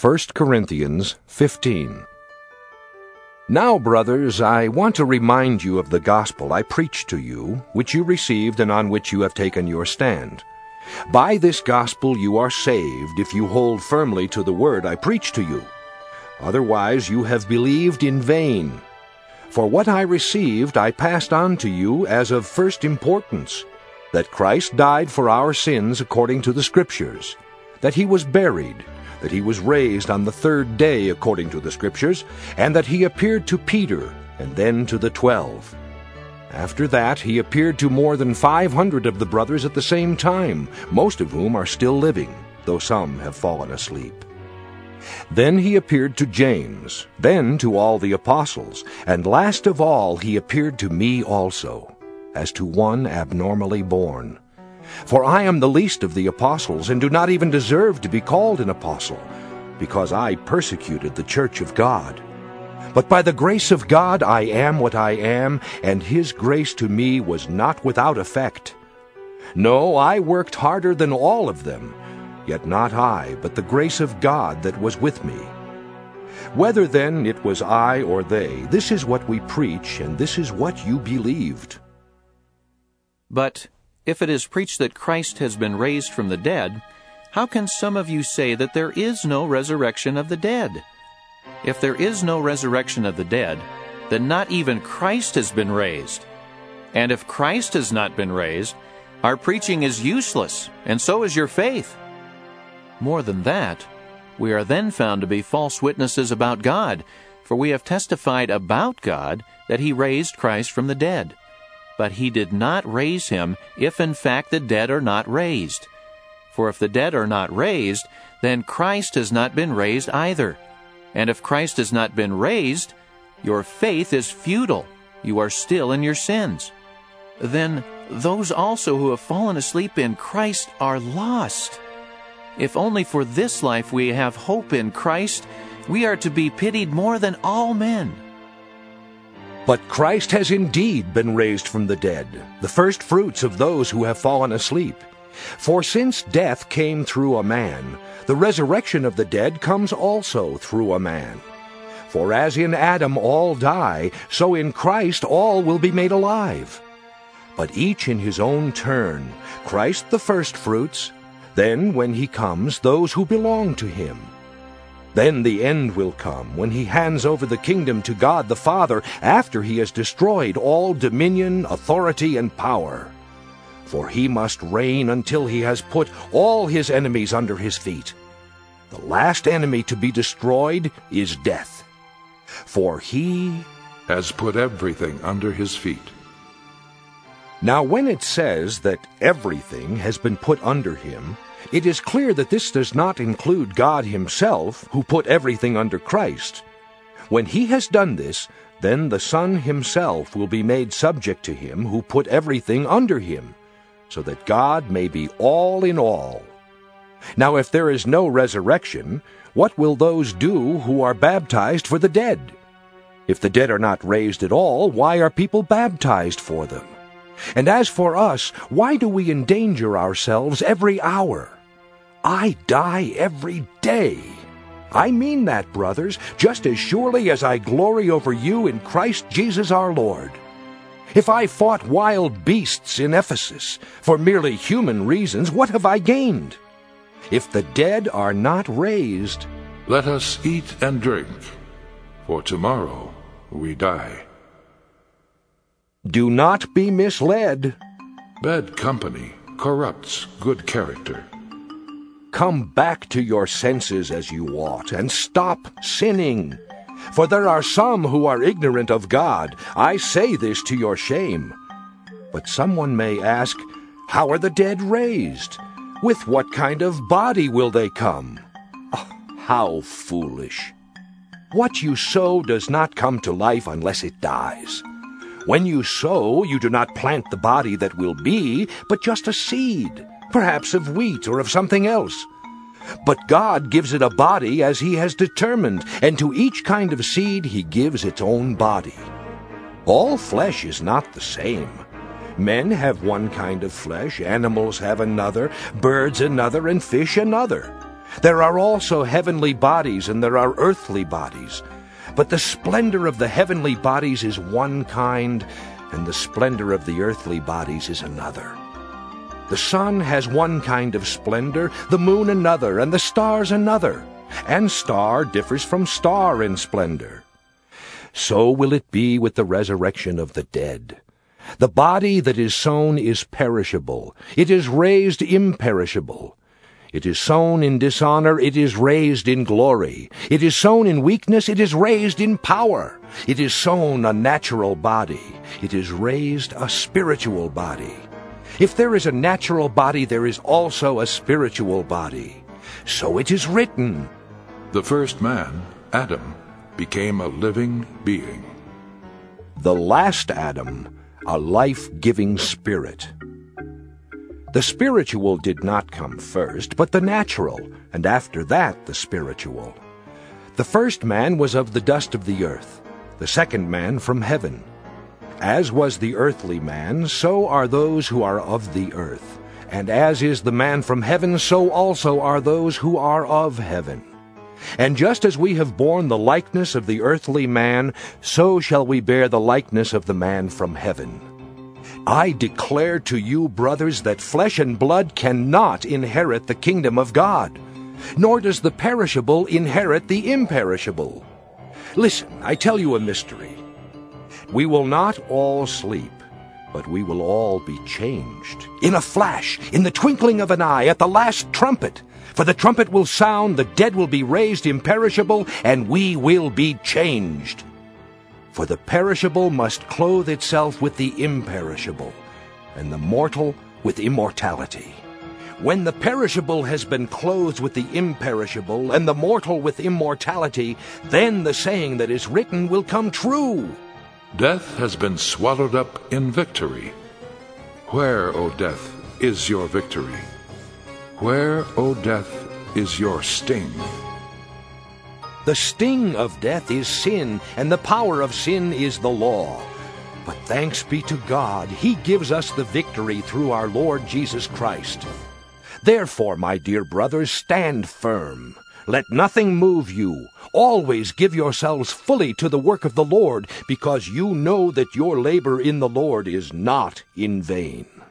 1 Corinthians 15. Now, brothers, I want to remind you of the gospel I preached to you, which you received and on which you have taken your stand. By this gospel you are saved if you hold firmly to the word I preached to you. Otherwise you have believed in vain. For what I received I passed on to you as of first importance, that Christ died for our sins according to the Scriptures, that he was buried, that he was raised on the third day according to the Scriptures, and that he appeared to Peter, and then to the 12. After that he appeared to more than 500 of the brothers at the same time, most of whom are still living, though some have fallen asleep. Then he appeared to James, then to all the apostles, and last of all he appeared to me also, as to one abnormally born. For I am the least of the apostles, and do not even deserve to be called an apostle, because I persecuted the church of God. But by the grace of God I am what I am, and his grace to me was not without effect. No, I worked harder than all of them, yet not I, but the grace of God that was with me. Whether then it was I or they, this is what we preach, and this is what you believed. But if it is preached that Christ has been raised from the dead, how can some of you say that there is no resurrection of the dead? If there is no resurrection of the dead, then not even Christ has been raised. And if Christ has not been raised, our preaching is useless, and so is your faith. More than that, we are then found to be false witnesses about God, for we have testified about God that he raised Christ from the dead. But he did not raise him if in fact the dead are not raised. For if the dead are not raised, then Christ has not been raised either. And if Christ has not been raised, your faith is futile. You are still in your sins. Then those also who have fallen asleep in Christ are lost. If only for this life we have hope in Christ, we are to be pitied more than all men. But Christ has indeed been raised from the dead, the first fruits of those who have fallen asleep. For since death came through a man, the resurrection of the dead comes also through a man. For as in Adam all die, so in Christ all will be made alive. But each in his own turn, Christ the firstfruits, then when he comes, those who belong to him. Then the end will come, when he hands over the kingdom to God the Father, after he has destroyed all dominion, authority, and power. For he must reign until he has put all his enemies under his feet. The last enemy to be destroyed is death. For he has put everything under his feet. Now when it says that everything has been put under him, it is clear that this does not include God himself, who put everything under Christ. When he has done this, then the Son himself will be made subject to him who put everything under him, so that God may be all in all. Now if there is no resurrection, what will those do who are baptized for the dead? If the dead are not raised at all, why are people baptized for them? And as for us, why do we endanger ourselves every hour? I die every day. I mean that, brothers, just as surely as I glory over you in Christ Jesus our Lord. If I fought wild beasts in Ephesus for merely human reasons, what have I gained? If the dead are not raised, let us eat and drink, for tomorrow we die. Do not be misled. Bad company corrupts good character. Come back to your senses as you ought, and stop sinning. For there are some who are ignorant of God. I say this to your shame. But someone may ask, how are the dead raised? With what kind of body will they come? Oh, how foolish! What you sow does not come to life unless it dies. When you sow, you do not plant the body that will be, but just a seed, perhaps of wheat or of something else. But God gives it a body as he has determined, and to each kind of seed he gives its own body. All flesh is not the same. Men have one kind of flesh, animals have another, birds another, and fish another. There are also heavenly bodies, and there are earthly bodies. But the splendor of the heavenly bodies is one kind, and the splendor of the earthly bodies is another. The sun has one kind of splendor, the moon another, and the stars another. And star differs from star in splendor. So will it be with the resurrection of the dead. The body that is sown is perishable. It is raised imperishable. It is sown in dishonor, it is raised in glory. It is sown in weakness, it is raised in power. It is sown a natural body, it is raised a spiritual body. If there is a natural body, there is also a spiritual body. So it is written, The first man, Adam, became a living being. the last Adam, a life-giving spirit. The spiritual did not come first, but the natural, and after that the spiritual. The first man was of the dust of the earth, the second man from heaven. As was the earthly man, so are those who are of the earth. And as is the man from heaven, so also are those who are of heaven. And just as we have borne the likeness of the earthly man, so shall we bear the likeness of the man from heaven. I declare to you, brothers, that flesh and blood cannot inherit the kingdom of God, nor does the perishable inherit the imperishable. Listen, I tell you a mystery. We will not all sleep, but we will all be changed. In a flash, in the twinkling of an eye, at the last trumpet. For the trumpet will sound, the dead will be raised imperishable, and we will be changed. For the perishable must clothe itself with the imperishable, and the mortal with immortality. When the perishable has been clothed with the imperishable, and the mortal with immortality, then the saying that is written will come true. Death has been swallowed up in victory. Where, O death, is your victory? Where, O death, is your sting? The sting of death is sin, and the power of sin is the law. But thanks be to God, He gives us the victory through our Lord Jesus Christ. Therefore, my dear brothers, stand firm. Let nothing move you. Always give yourselves fully to the work of the Lord, because you know that your labor in the Lord is not in vain.